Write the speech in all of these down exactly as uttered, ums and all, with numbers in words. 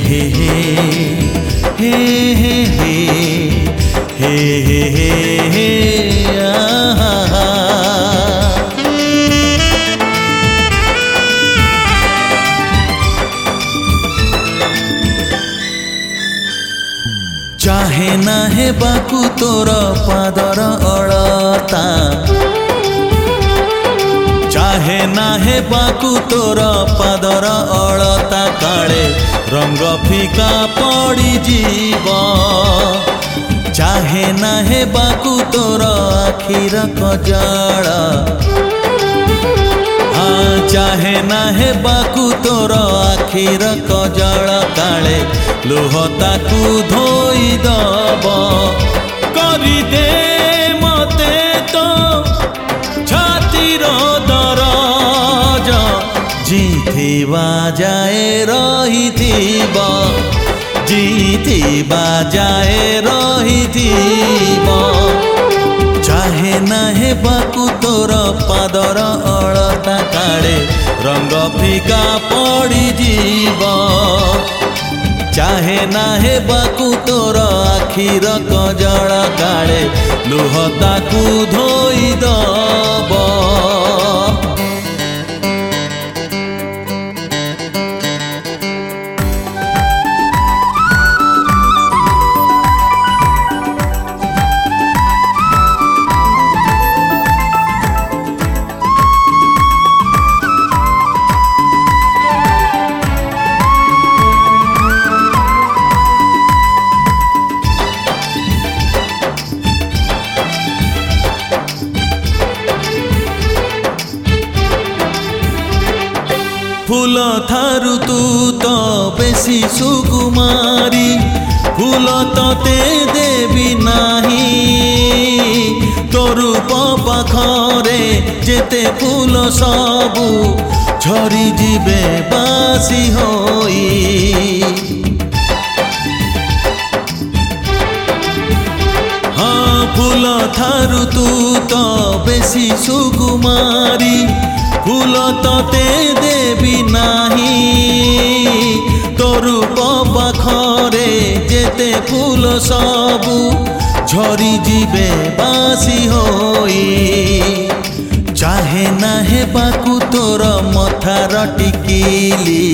हे हे हे हे हे हे हे हे हे आहा। चाहे ना हे बाकू तोर पादर अड़ता, चाहे ना हे बाकू तोर पादर अड़ता, काले रंग फिका पड़ी जीव। चाहे ना हे बाकू तोर आखिर कजल, हाँ चाहे ना हे बाकू तोर आखिर कजल, काले लुह ताकू धोई दब। करी दे मते तो छातीर दरज, जीथिबा जाए रहिथिब, जीथिबा जाए रहिथिब। चाहे ना हे बाकू तोर पादर अड़ता, काले रंग फिका पड़ी जीव। चाहे ना हे बाकू तोर आखिर कजल, काले लुह ताकू धोई दब। फूल थारु तू तो बेसी सुकुमारी, फूल तते देवी नाही। तोरू पाखरे जेते फूल सबू झरी जीवे बासी होई। हाँ फूल थारु तू तो बेसी सुकुमारी, फूल तते देवी नाही। तोरू पाखरे जेते फूल सबू झरी जीवे बासी होई। चाहे ना हे बाकू तोर मथार टिकिली,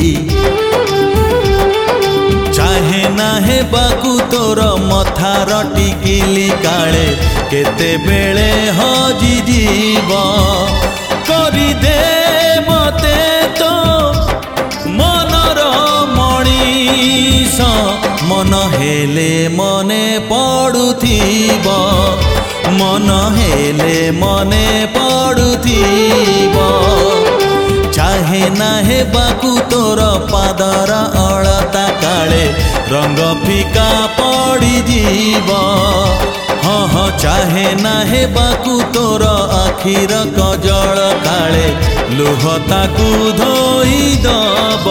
चाहे ना हे बाकू तोर मथार टिकिली, काले केते बेले हजी जीव। करी दे मते तो मनर मणिष, मन हेले मने पड़ुथिब, मन हेले मने पड़ुथिब। चाहे ना हे बाकू तोर पादर अड़ता, काले रंग फिका पड़ी जीव। हाँ हाँ चाहे ना हे बाकू तोर आखिर कजल, काले लुह ताकू धोई दब।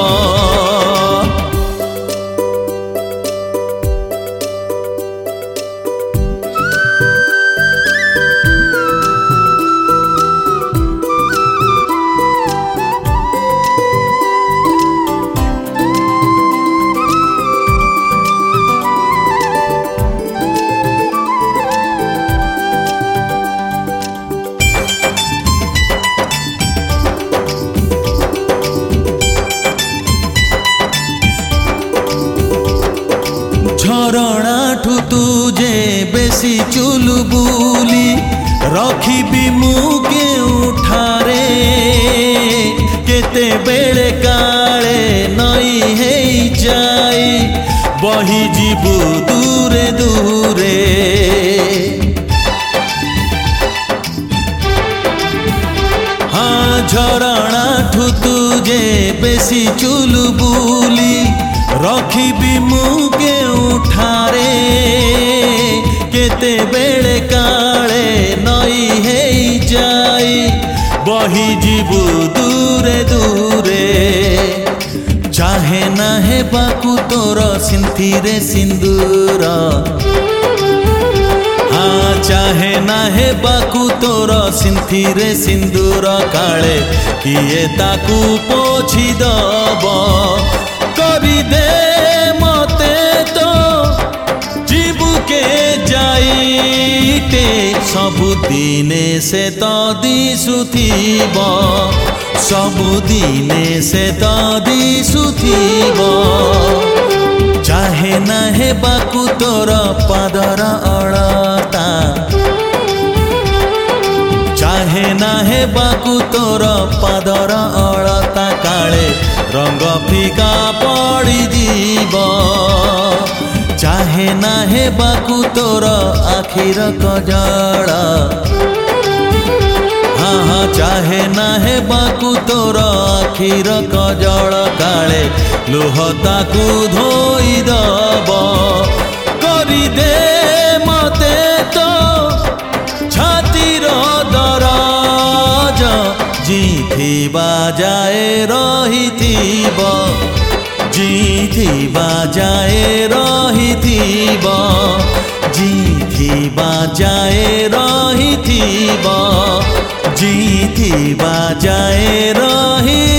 झरणाठू तुझे बेसी चुलु बुली, रखिबी मु केउठारे। केते बेले काले नई हेई जाई, बही जीवु दूरे दूरे। हाँ झरणाठू तुझे बेसी चुलु बुली, रखिबी मु केउठारे। केते बेले काले नई हेई जाई, बही जीवु दूरे दूरे। चाहे ना हे बाकू तोर सिंथिरे सिंदूर, हाँ चाहे ना हे बाकू तोर सिंथिरे सिंदूर, काले किए ताकू पोछि दब। करी दे ସବୁଦିନେ ସେ ତ ଦିଶୁଥିବ, ସବୁଦିନେ ସେ ତ ଦିଶୁଥିବ। ଚାହେ ନା ହେବାକୁ ତୋର ପାଦର ଅଳତା, ଚାହେ ନା ହେବାକୁ ତୋର ପାଦର ଅଳତା, କାଳେ ରଙ୍ଗ ଫିକା ପଡ଼ିଯିବ। ଚାହେ ନା ହେବାକୁ ତୋର ଆଖିର କଜଳ, हाँ हाँ चाहे ना हेबाकू तोर आखिर कजल, काले लुह ताकू धोई दब। करी दे मते तो छातीर दरज, जीथिबा जाए रहिथिब, जीथिबा जाए रहिथिब, जीथिबा जाए रहिथिब, जीथिबा जाए रही।